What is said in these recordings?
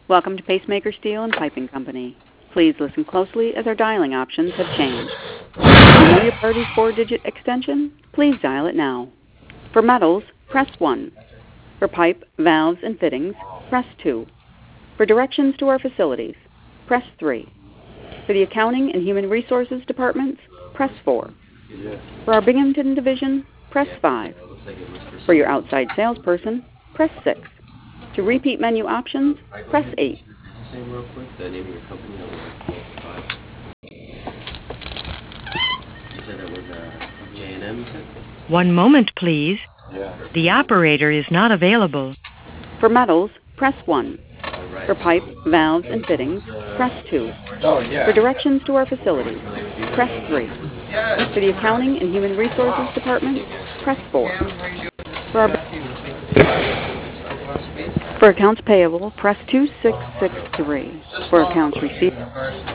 Welcome to Pacemaker Steel and Piping Company. Please listen closely as our dialing options have changed. If you know your party's 4-digit extension, please dial it now. For metals, press 1. For pipe, valves, and fittings, press 2. For directions to our facilities, press 3. For the Accounting and Human Resources departments, press 4. For our Binghamton division, press 5. For your outside salesperson, press 6. To repeat menu options, press 8. One moment, please. The operator is not available. For metals, press 1. For pipe, valves, and fittings, press 2. For directions to our facilities, press 3. For the Accounting and Human Resources department, press 4. For accounts payable, press 2663. For accounts receivable.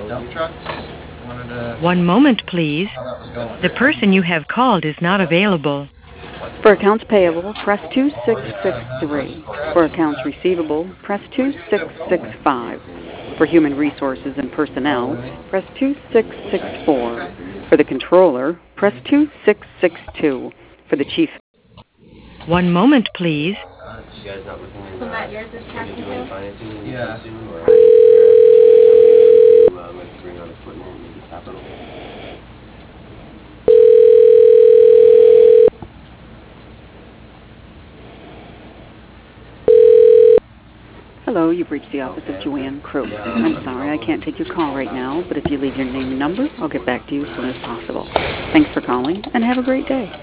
One moment, please. The person you have called is not available. For accounts payable, press 2663. For accounts receivable, press 2665. For human resources and personnel, press 2664. For the controller, press 2662. For the chief. One moment, please. So Matt, yours is taxable? Yeah. Hello, you've reached the office of Joanne Crook. I'm sorry, I can't take your call right now, but if you leave your name and number, I'll get back to you as soon as possible. Thanks for calling, and have a great day.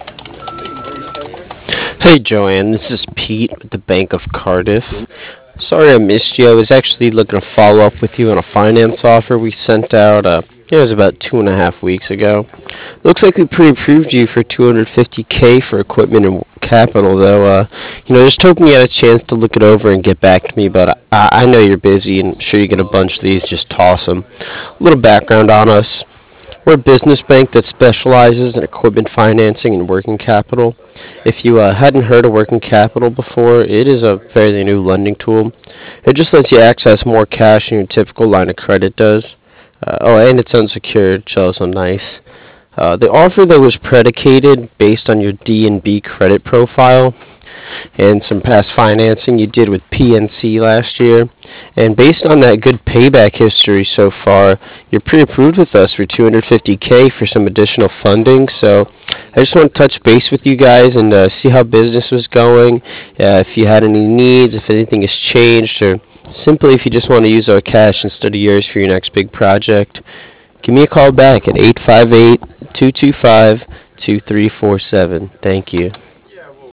Hey Joanne, this is Pete with the Bank of Cardiff. Sorry I missed you. I was actually looking to follow up with you on a finance offer we sent out. It was about 2.5 weeks ago. Looks like we pre-approved you for $250K for equipment and capital, though. Just hoping you had a chance to look it over and get back to me. But I know you're busy, and I'm sure you get a bunch of these. Just toss them. A little background on us. We're a business bank that specializes in equipment financing and working capital. If you hadn't heard of working capital before, it is a fairly new lending tool. It just lets you access more cash than your typical line of credit does. And it's unsecured, so nice. The offer, though, was predicated based on your D&B credit profile and some past financing you did with PNC last year. And based on that good payback history so far, you're pre-approved with us for $250K for some additional funding. So I just want to touch base with you guys and see how business was going, if you had any needs, if anything has changed, or simply if you just want to use our cash instead of yours for your next big project. Give me a call back at 858-225-2347. Thank you.